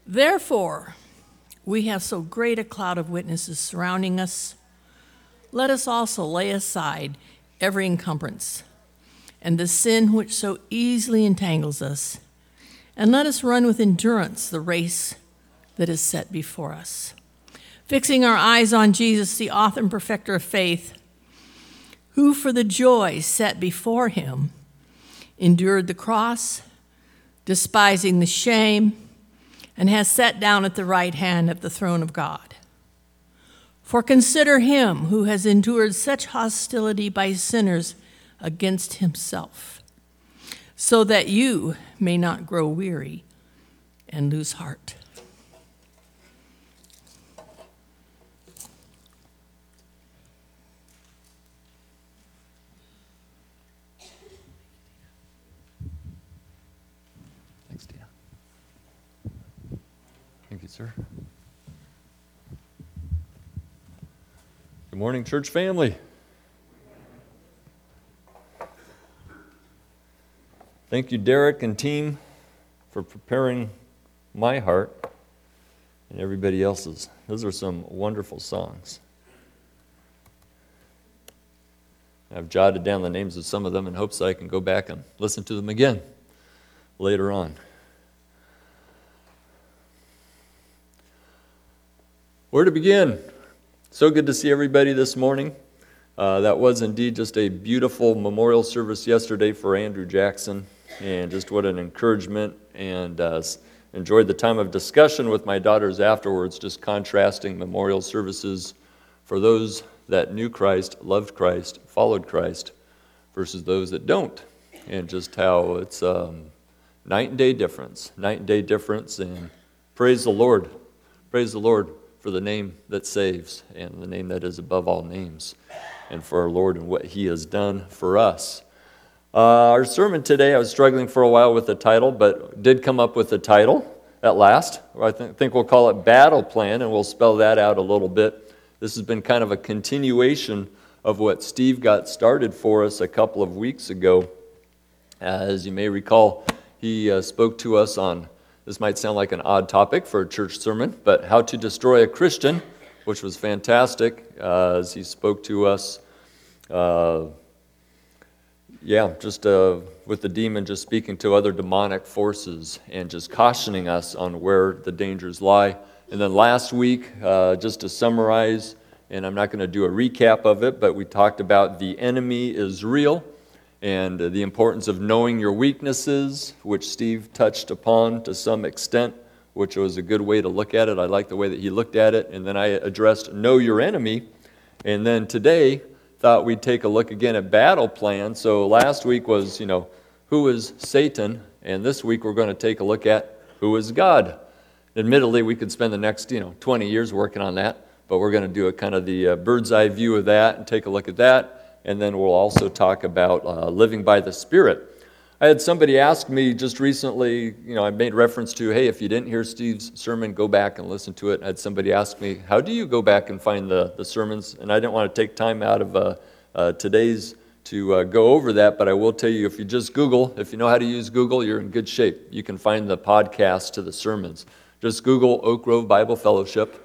Therefore, we have so great a cloud of witnesses surrounding us. Let us also lay aside every encumbrance and the sin which so easily entangles us, and let us run with endurance the race that is set before us, fixing our eyes on Jesus, the author and perfecter of faith, who for the joy set before him endured the cross, despising the shame, and has sat down at the right hand of the throne of God. For consider him who has endured such hostility by sinners against himself, so that you may not grow weary and lose heart. Thanks, Dina. Thank you, sir. Good morning, church family. Thank you, Derek and team, for preparing my heart and everybody else's. Those are some wonderful songs. I've jotted down the names of some of them in hopes that I can go back and listen to them again later on. Where to begin? So good to see everybody this morning. That was indeed just a beautiful memorial service yesterday for Andrew Jackson, and just what an encouragement, and enjoyed the time of discussion with my daughters afterwards, just contrasting memorial services for those that knew Christ, loved Christ, followed Christ, versus those that don't, and just how it's night and day difference, and praise the Lord for the name that saves, and the name that is above all names, and for our Lord and what he has done for us. Our sermon today, I was struggling for a while with the title, but did come up with the title at last. I think we'll call it Battle Plan, and we'll spell that out a little bit. This has been kind of a continuation of what Steve got started for us a couple of weeks ago. As you may recall, he spoke to us on, this might sound like an odd topic for a church sermon, but how to destroy a Christian, which was fantastic, as he spoke to us with the demon, just speaking to other demonic forces and just cautioning us on where the dangers lie. And then last week, just to summarize, and I'm not going to do a recap of it, but we talked about the enemy is real and the importance of knowing your weaknesses, which Steve touched upon to some extent, which was a good way to look at it. I like the way that he looked at it. And then I addressed know your enemy. And then today, thought we'd take a look again at battle plan. So last week was, who is Satan? And this week we're going to take a look at who is God. Admittedly, we could spend the next, 20 years working on that, but we're going to do a kind of the bird's eye view of that and take a look at that. And then we'll also talk about living by the Spirit. I had somebody ask me just recently, I made reference to, hey, if you didn't hear Steve's sermon, go back and listen to it. I had somebody ask me, how do you go back and find the sermons? And I didn't want to take time out of today's to go over that, but I will tell you, if you just Google, if you know how to use Google, you're in good shape. You can find the podcast to the sermons. Just Google Oak Grove Bible Fellowship.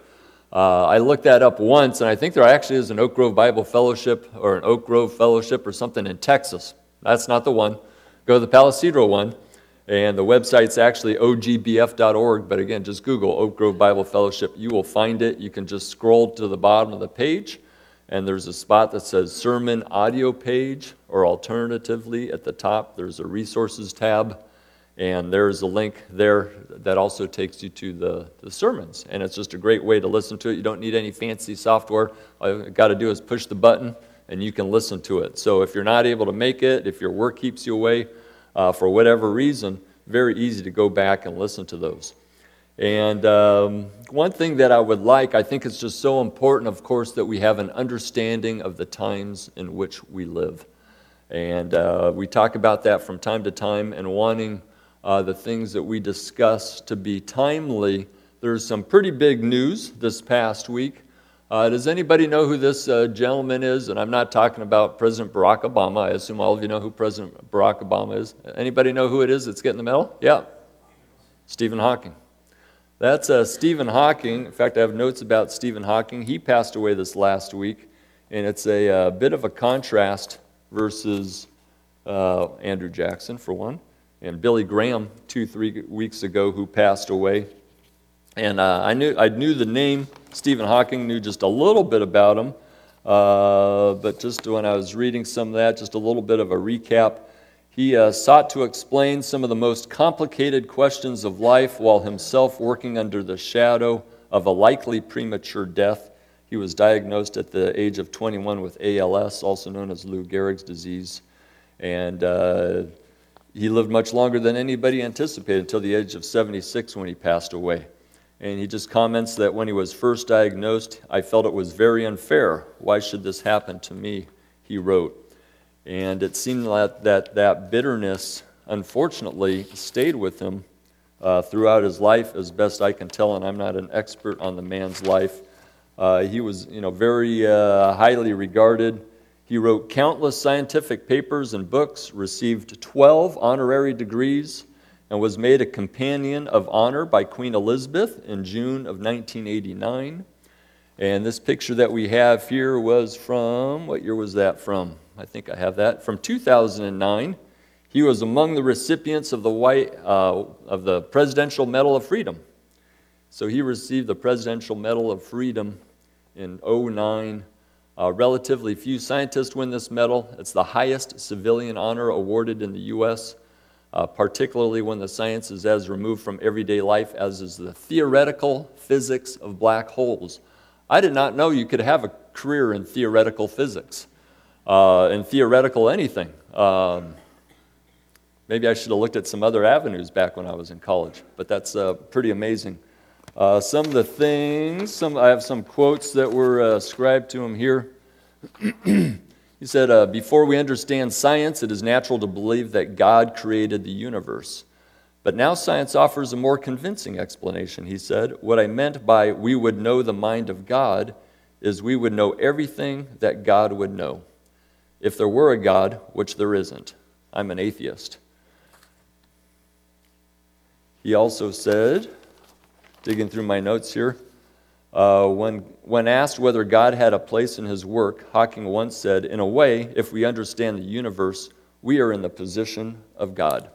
I looked that up once, and I think there actually is an Oak Grove Bible Fellowship or an Oak Grove Fellowship or something in Texas. That's not the one. Go to the Palisadro one, and the website's actually ogbf.org, but again, just Google Oak Grove Bible Fellowship. You will find it. You can just scroll to the bottom of the page, and there's a spot that says Sermon Audio Page, or alternatively, at the top, there's a Resources tab, and there's a link there that also takes you to the sermons, and it's just a great way to listen to it. You don't need any fancy software. All you got to do is push the button, and you can listen to it. So if you're not able to make it, if your work keeps you away for whatever reason, very easy to go back and listen to those. And one thing that I think it's just so important, of course, that we have an understanding of the times in which we live. And we talk about that from time to time, and wanting the things that we discuss to be timely. There's some pretty big news this past week. Does anybody know who this gentleman is? And I'm not talking about President Barack Obama. I assume all of you know who President Barack Obama is. Anybody know who it is that's getting the medal? Yeah. Stephen Hawking. That's Stephen Hawking. In fact, I have notes about Stephen Hawking. He passed away this last week, and it's a bit of a contrast versus Andrew Jackson, for one, and Billy Graham 2-3 weeks ago, who passed away. And I knew the name Stephen Hawking, knew just a little bit about him, but just when I was reading some of that, just a little bit of a recap. He sought to explain some of the most complicated questions of life while himself working under the shadow of a likely premature death. He was diagnosed at the age of 21 with ALS, also known as Lou Gehrig's disease, and he lived much longer than anybody anticipated until the age of 76 when he passed away. And he just comments that when he was first diagnosed, I felt it was very unfair. Why should this happen to me, he wrote. And it seemed like that bitterness, unfortunately, stayed with him throughout his life, as best I can tell, and I'm not an expert on the man's life. He was, very highly regarded. He wrote countless scientific papers and books, received 12 honorary degrees, and was made a Companion of Honor by Queen Elizabeth in June of 1989. And this picture that we have here was from, what year was that from? I think I have that, from 2009. He was among the recipients of the Presidential Medal of Freedom. So he received the Presidential Medal of Freedom in 2009. Relatively few scientists win this medal. It's the highest civilian honor awarded in the U.S., particularly when the science is as removed from everyday life as is the theoretical physics of black holes. I did not know you could have a career in theoretical physics, in theoretical anything. Maybe I should have looked at some other avenues back when I was in college, but that's pretty amazing. Some of the things, I have some quotes that were ascribed to him here. He said, before we understand science, it is natural to believe that God created the universe. But now science offers a more convincing explanation, he said. What I meant by we would know the mind of God is we would know everything that God would know. If there were a God, which there isn't, I'm an atheist. He also said, digging through my notes here, when asked whether God had a place in his work, Hawking once said, in a way, if we understand the universe, we are in the position of God.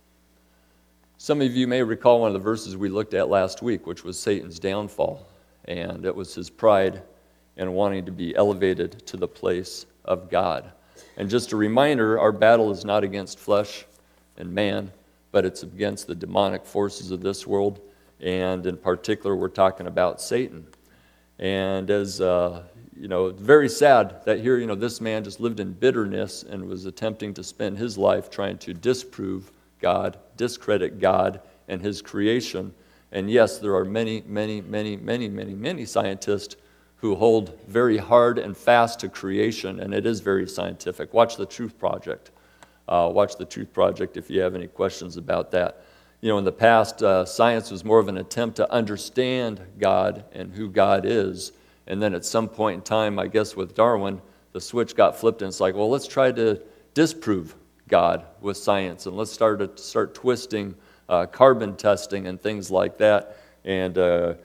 Some of you may recall one of the verses we looked at last week, which was Satan's downfall, and it was his pride and wanting to be elevated to the place of God. And just a reminder, our battle is not against flesh and man, but it's against the demonic forces of this world, and in particular, we're talking about Satan. And as, very sad that here, this man just lived in bitterness and was attempting to spend his life trying to disprove God, discredit God and his creation. And yes, there are many, many, many, many, many, many scientists who hold very hard and fast to creation, and it is very scientific. Watch the Truth Project. Watch the Truth Project if you have any questions about that. In the past, science was more of an attempt to understand God and who God is. And then at some point in time, I guess with Darwin, the switch got flipped and it's like, well, let's try to disprove God with science. And let's start twisting carbon testing and things like that. And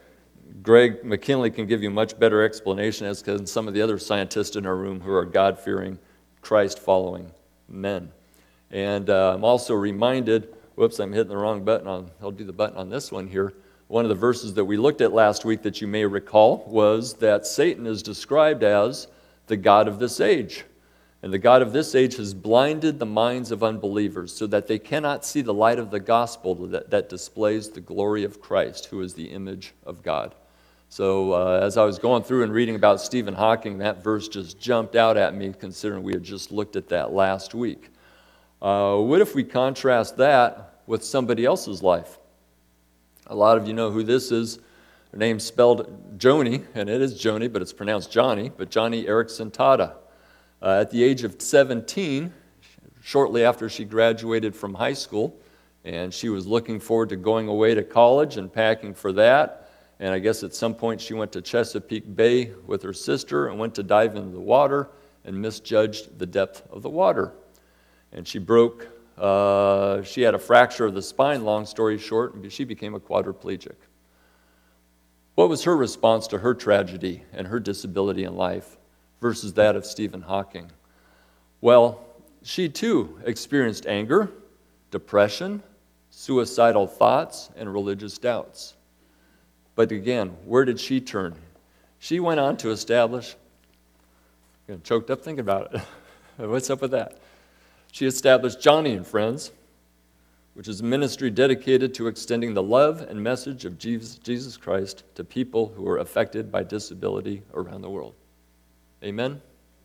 Greg McKinley can give you a much better explanation as can some of the other scientists in our room who are God-fearing, Christ-following men. And I'm also reminded, whoops, I'm hitting the wrong button. I'll do the button on this one here. One of the verses that we looked at last week that you may recall was that Satan is described as the god of this age. And the god of this age has blinded the minds of unbelievers so that they cannot see the light of the gospel that displays the glory of Christ, who is the image of God. So as I was going through and reading about Stephen Hawking, that verse just jumped out at me, considering we had just looked at that last week. What if we contrast that with somebody else's life? A lot of you know who this is. Her name's spelled Joni, and it is Joni, but it's pronounced Johnny, but Joni Eareckson Tada. At the age of 17, shortly after she graduated from high school, and she was looking forward to going away to college and packing for that, and I guess at some point she went to Chesapeake Bay with her sister and went to dive into the water and misjudged the depth of the water. And she had a fracture of the spine, long story short, and she became a quadriplegic. What was her response to her tragedy and her disability in life versus that of Stephen Hawking? Well, she too experienced anger, depression, suicidal thoughts, and religious doubts. But again, where did she turn? She went on to establish, I'm getting choked up thinking about it. What's up with that? She established Johnny and Friends, which is a ministry dedicated to extending the love and message of Jesus Christ to people who are affected by disability around the world. Amen?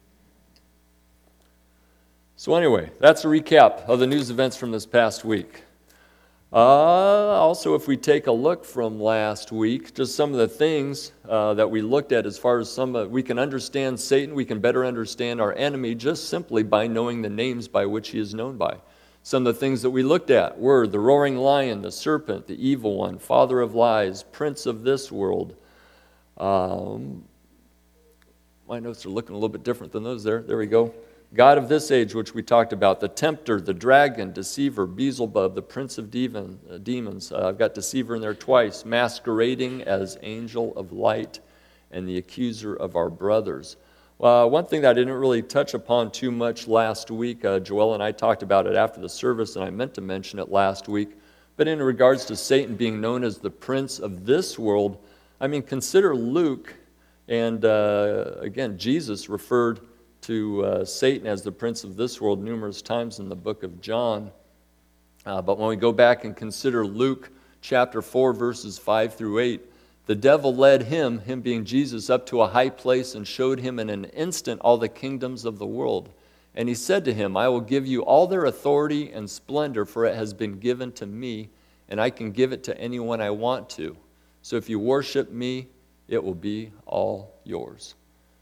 So anyway, that's a recap of the news events from this past week. Also, if we take a look from last week, just some of the things that we looked at as far as we can understand Satan, we can better understand our enemy just simply by knowing the names by which he is known by. Some of the things that we looked at were the roaring lion, the serpent, the evil one, father of lies, prince of this world. My notes are looking a little bit different than those there. There we go. God of this age, which we talked about, the tempter, the dragon, deceiver, Beelzebub, the prince of demons. I've got deceiver in there twice, masquerading as angel of light, and the accuser of our brothers. One thing that I didn't really touch upon too much last week, Joel and I talked about it after the service, and I meant to mention it last week, but in regards to Satan being known as the prince of this world, I mean, consider Luke, and again, Jesus referred to Satan as the prince of this world numerous times in the book of John. But when we go back and consider Luke chapter 4, verses 5 through 8, the devil led him being Jesus, up to a high place and showed him in an instant all the kingdoms of the world. And he said to him, I will give you all their authority and splendor, for it has been given to me, and I can give it to anyone I want to. So if you worship me, it will be all yours.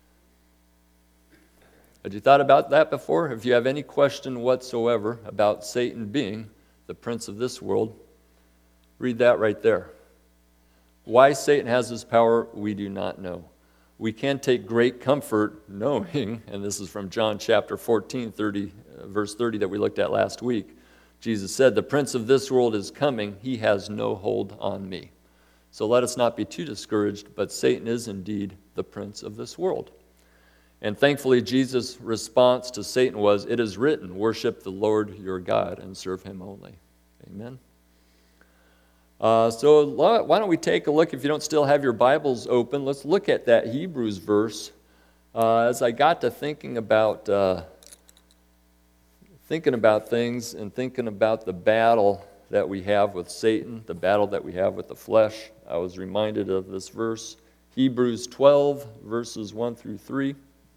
Had you thought about that before? If you have any question whatsoever about Satan being the prince of this world, read that right there. Why Satan has this power, we do not know. We can take great comfort knowing, and this is from John chapter 14, verse 30 that we looked at last week. Jesus said, the prince of this world is coming. He has no hold on me. So let us not be too discouraged, but Satan is indeed the prince of this world. And thankfully, Jesus' response to Satan was, it is written, worship the Lord your God and serve him only. Amen. So why don't we take a look, if you don't still have your Bibles open, let's look at that Hebrews verse. As I got to thinking about things and thinking about the battle that we have with Satan, the battle that we have with the flesh, I was reminded of this verse, Hebrews 12, verses 1 through 3.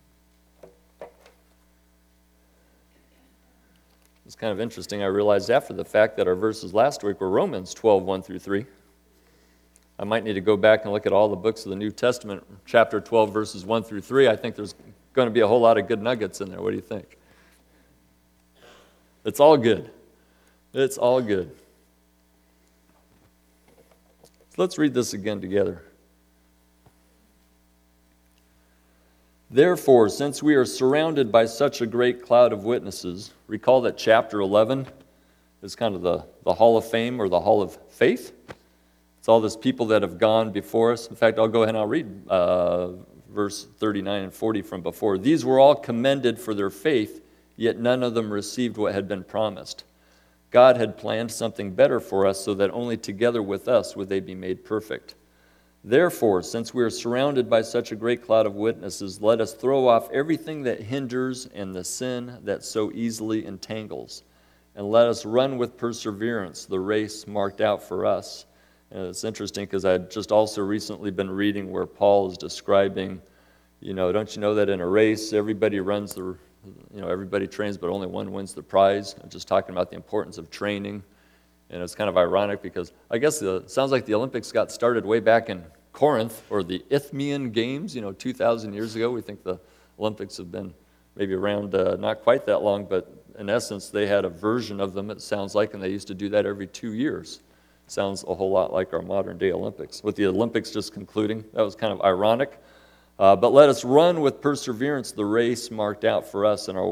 It's kind of interesting. I realized after the fact that our verses last week were Romans 12, 1 through 3. I might need to go back and look at all the books of the New Testament, chapter 12, verses 1 through 3. I think there's going to be a whole lot of good nuggets in there. What do you think? It's all good. It's all good. So let's read this again together. Therefore, since we are surrounded by such a great cloud of witnesses, recall that chapter 11 is kind of the Hall of Fame or the Hall of Faith. It's all these people that have gone before us. In fact, I'll go ahead and I'll read verse 39 and 40 from before. These were all commended for their faith, yet none of them received what had been promised. God had planned something better for us so that only together with us would they be made perfect. Therefore, since we are surrounded by such a great cloud of witnesses, let us throw off everything that hinders and the sin that so easily entangles, and let us run with perseverance the race marked out for us. And it's interesting because I had just also recently been reading where Paul is describing, don't you know that in a race everybody runs everybody trains, but only one wins the prize. I'm just talking about the importance of training. And it's kind of ironic because I guess it sounds like the Olympics got started way back in Corinth, or the Isthmian Games, 2,000 years ago. We think the Olympics have been maybe around not quite that long, but in essence, they had a version of them, it sounds like, and they used to do that every 2 years. Sounds a whole lot like our modern-day Olympics. With the Olympics just concluding, that was kind of ironic. But let us run with perseverance the race marked out for us, and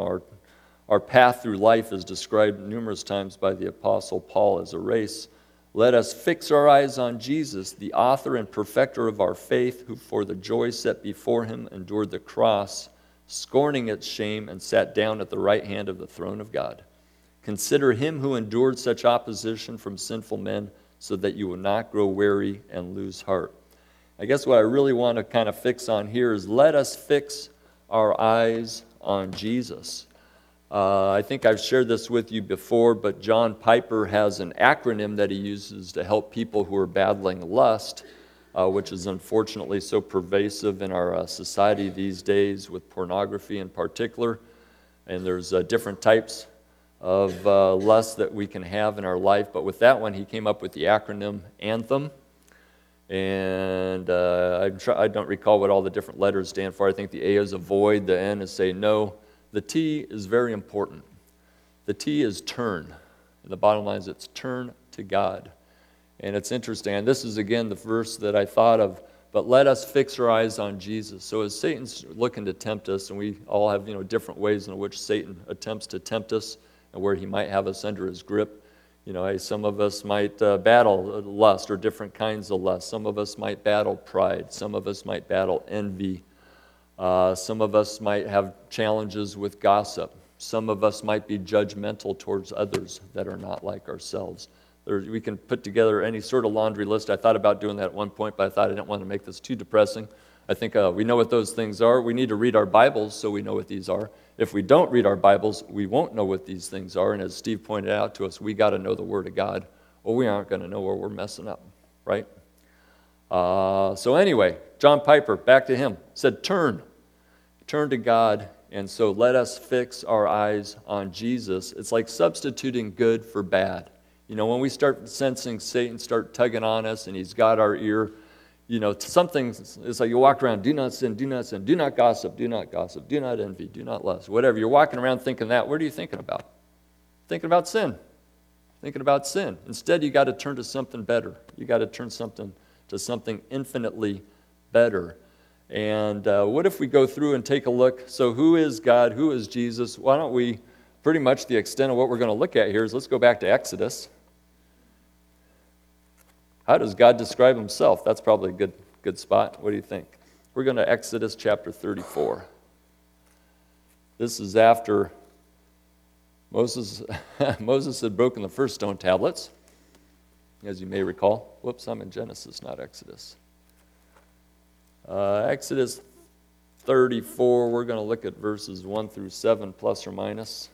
our path through life is described numerous times by the Apostle Paul as a race Let us fix our eyes on Jesus, the author and perfecter of our faith, who for the joy set before him endured the cross, scorning its shame, and sat down at the right hand of the throne of God. Consider him who endured such opposition from sinful men, so that you will not grow weary and lose heart. I guess what I really want to kind of fix on here is let us fix our eyes on Jesus. I think I've shared this with you before, but John Piper has an acronym that he uses to help people who are battling lust, which is unfortunately so pervasive in our society these days, with pornography in particular. And there's different types of lust that we can have in our life. But with that one, he came up with the acronym ANTHEM. And I don't recall what all the different letters stand for. I think the A is avoid, the N is say no. The T is very important. The T is turn. And the bottom line is it's turn to God. And it's interesting. And this is, again, the verse that I thought of. But let us fix our eyes on Jesus. So as Satan's looking to tempt us, and we all have different ways in which Satan attempts to tempt us and where he might have us under his grip. Some of us might battle lust or different kinds of lust. Some of us might battle pride. Some of us might battle envy. Some of us might have challenges with gossip. Some of us might be judgmental towards others that are not like ourselves. We can put together any sort of laundry list. I thought about doing that at one point, but I thought I didn't want to make this too depressing. I think we know what those things are. We need to read our Bibles so we know what these are. If we don't read our Bibles, we won't know what these things are. And as Steve pointed out to us, we got to know the Word of God, or we aren't going to know where we're messing up, right? So anyway, John Piper, back to him, said turn to God. And so let us fix our eyes on Jesus. It's like substituting good for bad. When we start sensing Satan start tugging on us and he's got our ear, something, it's like you walk around, do not sin, do not sin, do not gossip, do not envy, do not lust, whatever. You're walking around thinking that. What are you thinking about? Thinking about sin. Thinking about sin. Instead, you got to turn to something better. You got to turn to something infinitely better. And what if we go through and take a look? So who is God? Who is Jesus? Why don't we, pretty much the extent of what we're going to look at here is let's go back to Exodus. How does God describe himself? That's probably a good spot. What do you think? We're going to Exodus chapter 34. This is after Moses had broken the first stone tablets, as you may recall. Whoops, I'm in Genesis, not Exodus. Exodus 34, we're going to look at verses 1 through 7, plus or minus.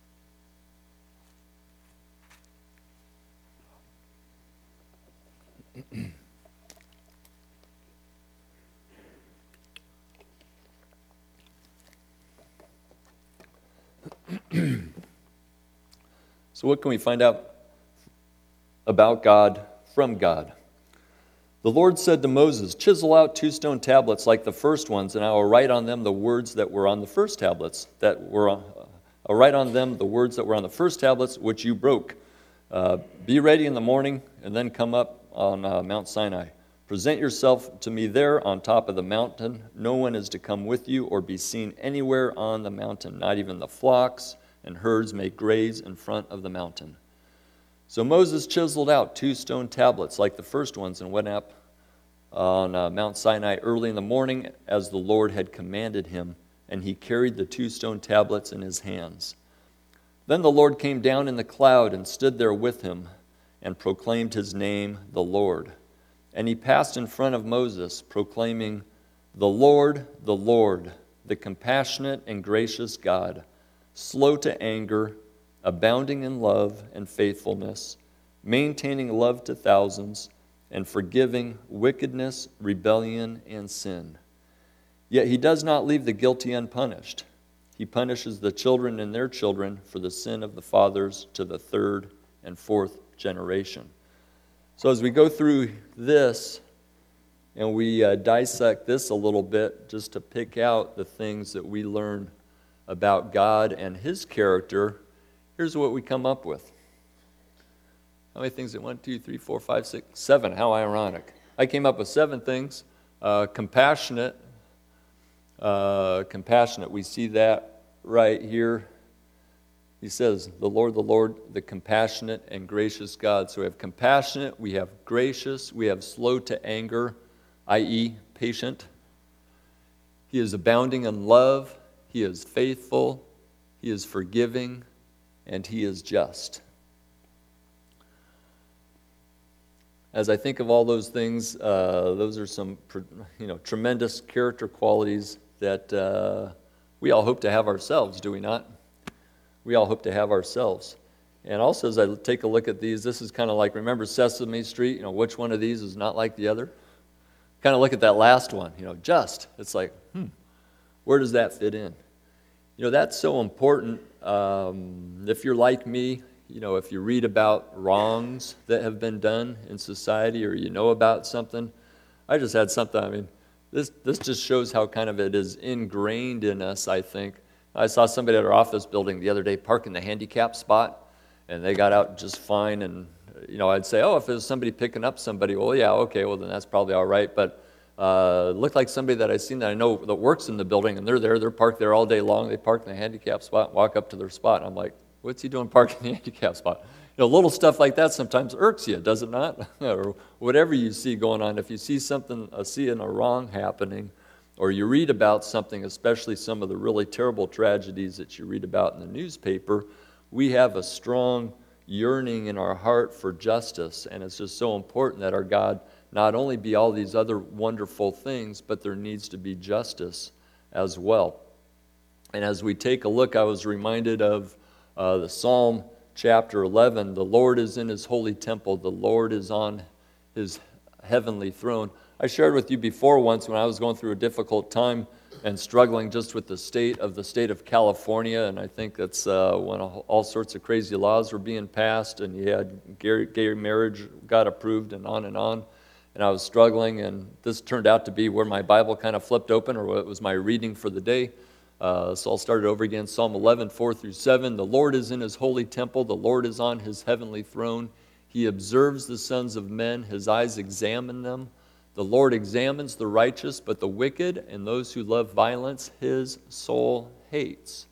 So what can we find out about God from God? The Lord said to Moses, "Chisel out 2 stone tablets like the first ones, and I will write on them the words that were on the first tablets, I'll write on them the words that were on the first tablets, which you broke. Be ready in the morning, and then come up on Mount Sinai. Present yourself to me there on top of the mountain. No one is to come with you or be seen anywhere on the mountain. Not even the flocks and herds may graze in front of the mountain." So Moses chiseled out 2 stone tablets like the first ones and went up on Mount Sinai early in the morning as the Lord had commanded him, and he carried the 2 stone tablets in his hands. Then the Lord came down in the cloud and stood there with him and proclaimed his name, the Lord. And he passed in front of Moses, proclaiming, the Lord, the compassionate and gracious God, slow to anger, abounding in love and faithfulness, maintaining love to thousands, and forgiving wickedness, rebellion, and sin. Yet he does not leave the guilty unpunished. He punishes the children and their children for the sin of the fathers to the 3rd and 4th generation. So as we go through this and we dissect this a little bit, just to pick out the things that we learn about God and his character, here's what we come up with. How many things? 1, 2, 3, 4, 5, 6, 7. How ironic. I came up with 7 things. Compassionate. We see that right here. He says, the Lord, the compassionate and gracious God. So we have compassionate, we have gracious, we have slow to anger, i.e., patient. He is abounding in love, he is faithful, he is forgiving, and he is just. As I think of all those things, those are some tremendous character qualities that we all hope to have ourselves, do we not? We all hope to have ourselves. And also, as I take a look at these, this is kind of like, remember Sesame Street? Which one of these is not like the other? Kind of look at that last one, just. It's like, where does that fit in? That's so important. If you're like me, if you read about wrongs that have been done in society or about something, I just had something, this just shows how kind of it is ingrained in us, I think. I saw somebody at our office building the other day park in the handicap spot, and they got out just fine. And, I'd say, if there's somebody picking up somebody, well, yeah, okay, well, then that's probably all right. But it looked like somebody that I've seen that I know that works in the building, and they're parked there all day long. They park in the handicap spot, walk up to their spot. I'm like, what's he doing parking in the handicap spot? Little stuff like that sometimes irks you, does it not? Or whatever you see going on. If you see something, seeing a wrong happening, or you read about something, especially some of the really terrible tragedies that you read about in the newspaper, we have a strong yearning in our heart for justice. And it's just so important that our God not only be all these other wonderful things, but there needs to be justice as well. And as we take a look, I was reminded of the Psalm chapter 11. The Lord is in his holy temple. The Lord is on his heavenly throne. I shared with you before once when I was going through a difficult time and struggling just with the state of California, and I think that's when all sorts of crazy laws were being passed, and you had gay marriage got approved and on, and I was struggling, and this turned out to be where my Bible kind of flipped open, or it was my reading for the day. So I'll start it over again, Psalm 11, 4-7. The Lord is in his holy temple, the Lord is on his heavenly throne. He observes the sons of men, his eyes examine them. The Lord examines the righteous, but the wicked and those who love violence, his soul hates.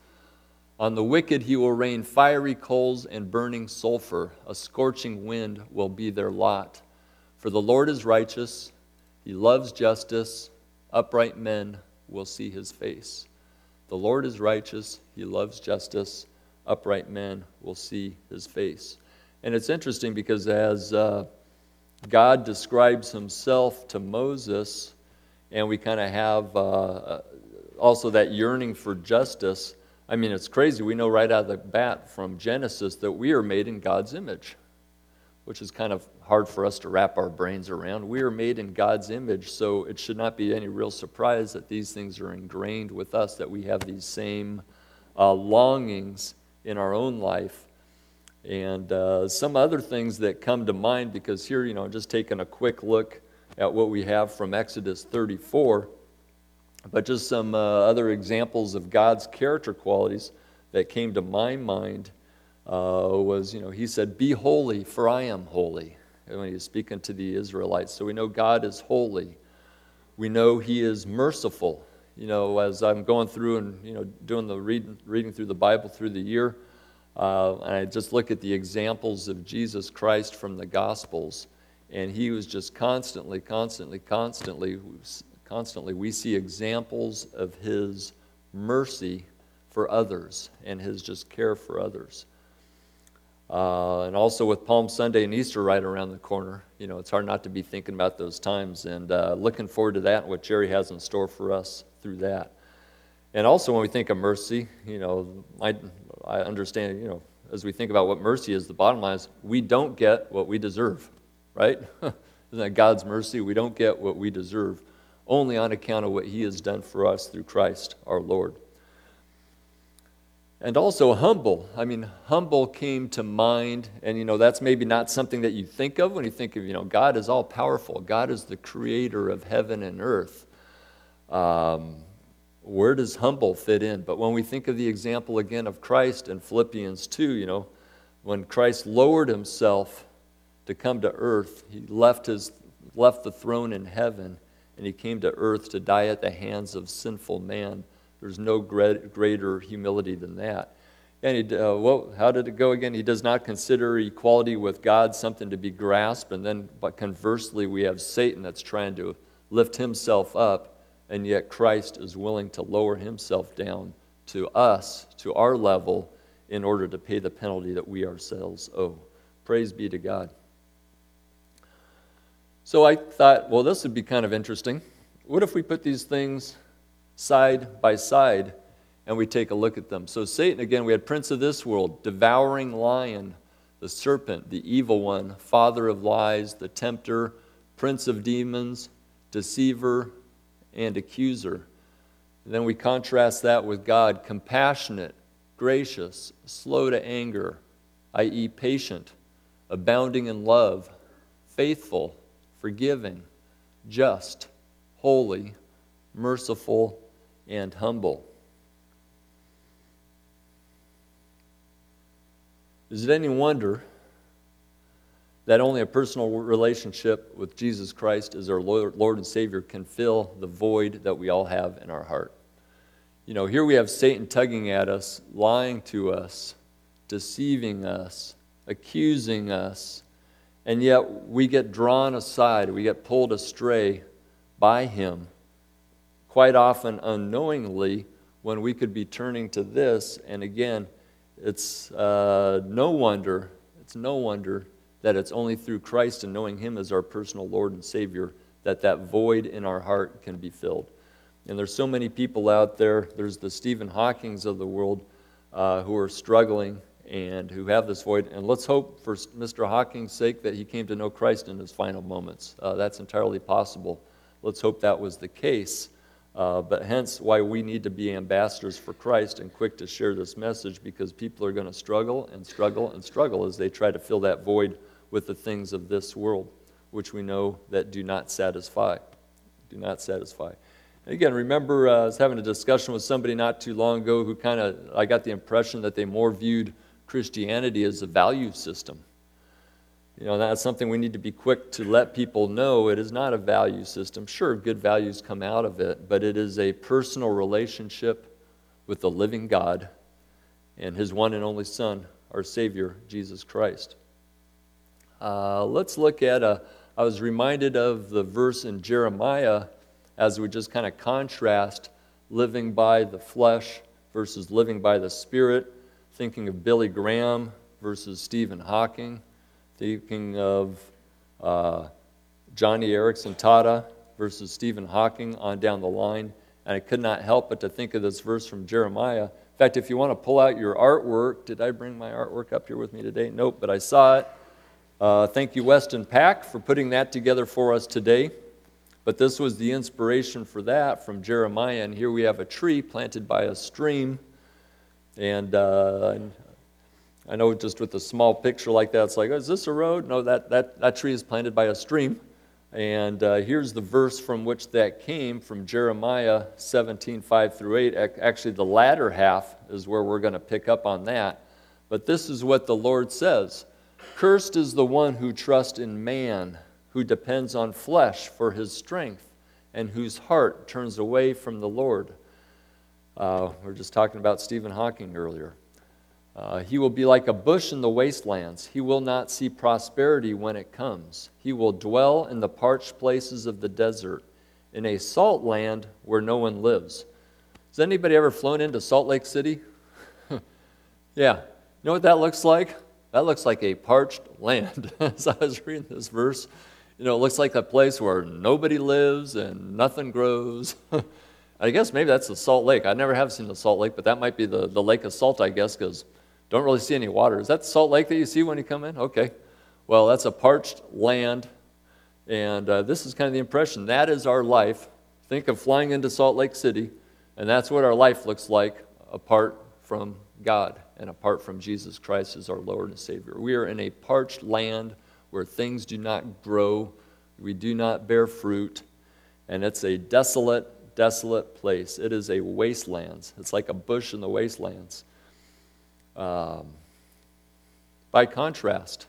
On the wicked he will rain fiery coals and burning sulfur. A scorching wind will be their lot. For the Lord is righteous, he loves justice, upright men will see his face. The Lord is righteous, he loves justice, upright men will see his face. And it's interesting because as God describes himself to Moses, and we kind of have also that yearning for justice. It's crazy. We know right out of the bat from Genesis that we are made in God's image, which is kind of hard for us to wrap our brains around. We are made in God's image, so it should not be any real surprise that these things are ingrained with us, that we have these same longings in our own life. And some other things that come to mind, because here, just taking a quick look at what we have from Exodus 34, but just some other examples of God's character qualities that came to my mind was, he said, "Be holy, for I am holy," when he was speaking to the Israelites. So we know God is holy. We know he is merciful. As I'm going through and, doing the reading through the Bible through the year, and I just look at the examples of Jesus Christ from the Gospels, and he was just constantly, we see examples of his mercy for others and his just care for others. And also with Palm Sunday and Easter right around the corner, it's hard not to be thinking about those times, and looking forward to that and what Jerry has in store for us through that. And also when we think of mercy, I understand, as we think about what mercy is, the bottom line is we don't get what we deserve, right? Isn't that God's mercy? We don't get what we deserve, only on account of what he has done for us through Christ our Lord. And also humble. Humble came to mind, and that's maybe not something that you think of when you think of, God is all powerful. God is the creator of heaven and earth. Where does humble fit in? But when we think of the example again of Christ in Philippians 2, when Christ lowered himself to come to earth, he left the throne in heaven, and he came to earth to die at the hands of sinful man. There's no greater humility than that. And how did it go again? He does not consider equality with God something to be grasped. And then, but conversely, we have Satan that's trying to lift himself up, and yet Christ is willing to lower himself down to us, to our level, in order to pay the penalty that we ourselves owe. Praise be to God. So I thought, well, this would be kind of interesting. What if we put these things side by side and we take a look at them? So Satan, again, we had prince of this world, devouring lion, the serpent, the evil one, father of lies, the tempter, prince of demons, deceiver, and accuser. And then we contrast that with God, compassionate, gracious, slow to anger, i.e. patient, abounding in love, faithful, forgiving, just, holy, merciful, and humble. Is it any wonder that only a personal relationship with Jesus Christ as our Lord and Savior can fill the void that we all have in our heart? You know, here we have Satan tugging at us, lying to us, deceiving us, accusing us, and yet we get drawn aside, we get pulled astray by him, quite often unknowingly, when we could be turning to this. And again, it's no wonder that it's only through Christ and knowing him as our personal Lord and Savior that that void in our heart can be filled. And there's so many people out there. There's the Stephen Hawkings of the world who are struggling and who have this void. And let's hope for Mr. Hawking's sake that he came to know Christ in his final moments. That's entirely possible. Let's hope that was the case. But hence why we need to be ambassadors for Christ and quick to share this message, because people are going to struggle and struggle and struggle as they try to fill that void with the things of this world, which we know that do not satisfy. Do not satisfy. And again, remember I was having a discussion with somebody not too long ago who I got the impression that they more viewed Christianity as a value system. You know, that's something we need to be quick to let people know. It is not a value system. Sure, good values come out of it, but it is a personal relationship with the living God and his one and only Son, our Savior, Jesus Christ. Let's look at I was reminded of the verse in Jeremiah as we just kind of contrast living by the flesh versus living by the Spirit, thinking of Billy Graham versus Stephen Hawking, thinking of Johnny Erickson Tada versus Stephen Hawking on down the line. And I could not help but to think of this verse from Jeremiah. In fact, if you want to pull out your artwork, did I bring my artwork up here with me today? Nope, but I saw it. Thank you, Weston Pack, for putting that together for us today. But this was the inspiration for that from Jeremiah. And here we have a tree planted by a stream. And I know just with a small picture like that, it's like, oh, is this a road? No, that tree is planted by a stream. And here's the verse from which that came, from Jeremiah 17, 5 through 8. Actually, the latter half is where we're going to pick up on that. But this is what the Lord says. Cursed is the one who trusts in man, who depends on flesh for his strength, and whose heart turns away from the Lord. We were just talking about Stephen Hawking earlier. He will be like a bush in the wastelands. He will not see prosperity when it comes. He will dwell in the parched places of the desert, in a salt land where no one lives. Has anybody ever flown into Salt Lake City? Yeah. You know what that looks like? That looks like a parched land. As I was reading this verse, you know, it looks like a place where nobody lives and nothing grows. I guess maybe that's the Salt Lake. I never have seen the Salt Lake, but that might be the lake of salt, I guess, because don't really see any water. Is that the Salt Lake that you see when you come in? Okay. Well, that's a parched land, and this is kind of the impression. That is our life. Think of flying into Salt Lake City, and that's what our life looks like apart from God and apart from Jesus Christ as our Lord and Savior. We are in a parched land where things do not grow, we do not bear fruit, and it's a desolate place. It is a wasteland. It's like a bush in the wastelands. By contrast,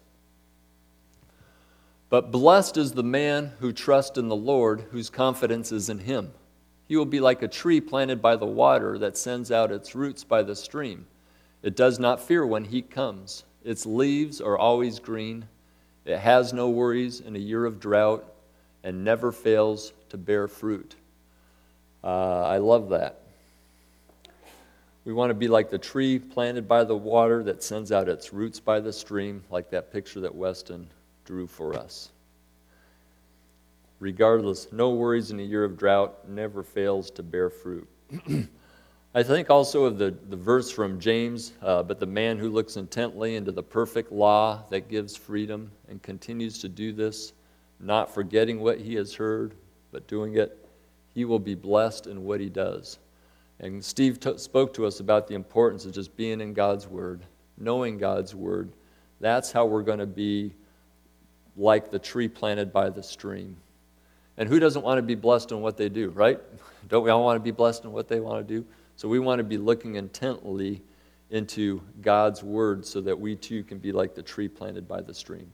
but blessed is the man who trusts in the Lord, whose confidence is in him. He will be like a tree planted by the water that sends out its roots by the stream, It does not fear when heat comes. Its leaves are always green. It has no worries in a year of drought and never fails to bear fruit. I love that. We want to be like the tree planted by the water that sends out its roots by the stream, like that picture that Weston drew for us. Regardless, no worries in a year of drought, never fails to bear fruit. I think also of the verse from James, but the man who looks intently into the perfect law that gives freedom and continues to do this, not forgetting what he has heard, but doing it, he will be blessed in what he does. And Steve spoke to us about the importance of just being in God's Word, knowing God's Word. That's how we're going to be like the tree planted by the stream. And who doesn't want to be blessed in what they do, right? Don't we all want to be blessed in what they want to do? So we want to be looking intently into God's Word so that we too can be like the tree planted by the stream.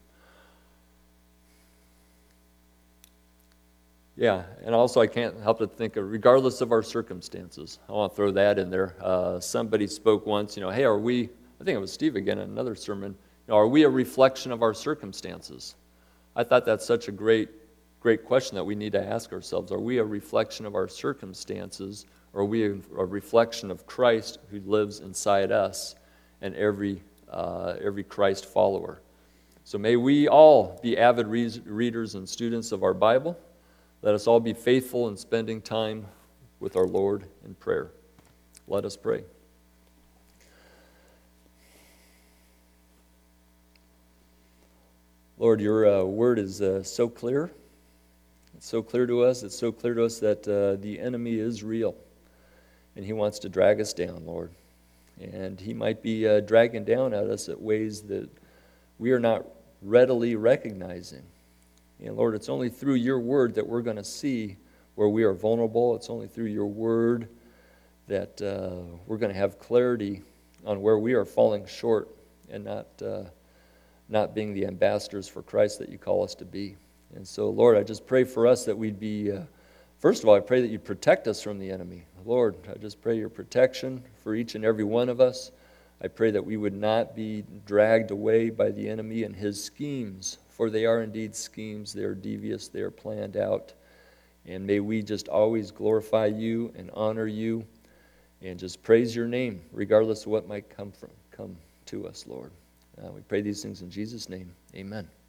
Yeah, and also I can't help but think of, regardless of our circumstances, I want to throw that in there. Somebody spoke once, hey, are we, I think it was Steve again in another sermon, are we a reflection of our circumstances? I thought that's such a great question that we need to ask ourselves. Are we a reflection of our circumstances, or are we a reflection of Christ who lives inside us and every Christ follower? So may we all be avid readers and students of our Bible. Let us all be faithful in spending time with our Lord in prayer. Let us pray. Lord, your word is so clear. It's so clear to us. It's so clear to us that the enemy is real, and he wants to drag us down, Lord. And he might be dragging down at us at ways that we are not readily recognizing. And Lord, it's only through your word that we're going to see where we are vulnerable. It's only through your word that we're going to have clarity on where we are falling short and not being the ambassadors for Christ that you call us to be. And so, Lord, I just pray for us that we'd be, first of all, I pray that you protect us from the enemy. Lord, I just pray your protection for each and every one of us. I pray that we would not be dragged away by the enemy and his schemes, for they are indeed schemes. They are devious. They are planned out. And may we just always glorify you and honor you and just praise your name, regardless of what might come to us, Lord. We pray these things in Jesus' name. Amen.